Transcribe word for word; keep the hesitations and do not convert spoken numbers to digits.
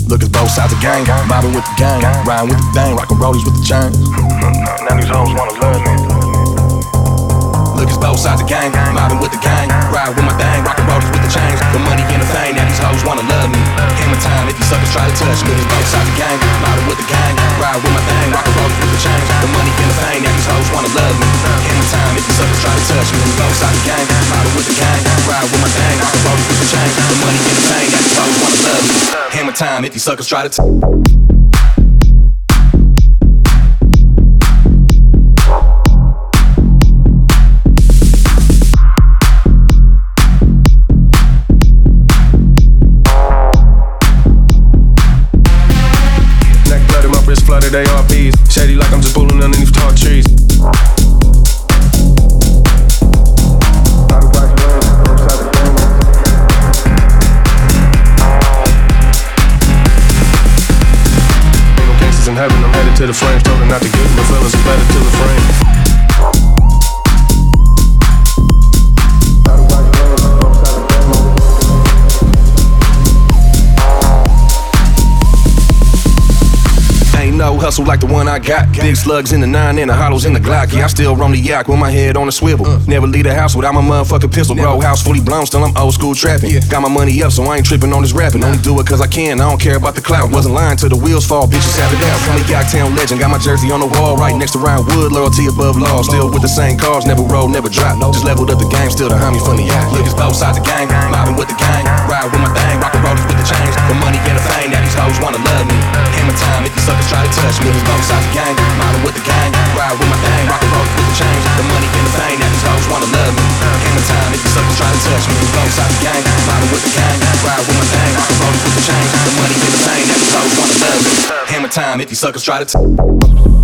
Look, it's both sides of gang. Mobbing with the gang, riding with the bang, rockin' rollies with the chains. Now these hoes wanna love me. Look, it's both sides of gang. Mobbing with the gang, ride with my bang, rockin' rollies with the chains. The money and the fame, now these hoes wanna love me. Hammer time if you suckers try to touch me. It's both sides of gang. Mobbing with the gang, ride with my bang, rockin' rollies with the chains. The money and the fame, now these hoes wanna love me. Hammer time if you suckers try to touch me. It's both sides of gang. Mobbing with the gang, ride with my bang, rockin' rollies with the chains. The money and the fame, now these hoes wanna love me. Hammer time if you suckers try to touch me. Flooded A R Ps, shady like I'm just pulling underneath tall trees. Ain't no gangsters in heaven, I'm headed to the flames. Told her not to give my feelings a better to the frame. No hustle like the one I got. Big slugs in the nine and the hollows in the Glock. Yeah, I still roam the yak with my head on a swivel. Never leave the house without my motherfucking pistol. Bro, house fully blown, still I'm old school trapping. Got my money up, so I ain't tripping on this rapping. Only do it cause I can, I don't care about the clout. Wasn't lying till the wheels fall, bitches have it out. From the Yorktown legend, got my jersey on the wall right next to Ryan Wood. Loyalty above law, still with the same cars, never roll, never drop. Just leveled up the game, still the homie from the yacht. Look, it's both sides of the gang, mobbing with the gang, ride with my thing, rockin' rollers with the chains. The money and the fame, now these hoes wanna love me. Hammer time if you suckers try to touch me. It's both sides of the gang, mobbing with the gang, ride with my thing, rockin' rollers with the chains. The money and the fame, now these hoes wanna love me. Hammer time if you suckers try to touch me. It's both sides of the gang, mobbing with the gang, ride with my thing, rockin' rollers with the chains. The money and the fame, now these hoes wanna love me. Hammer time if you suckers try to touch me.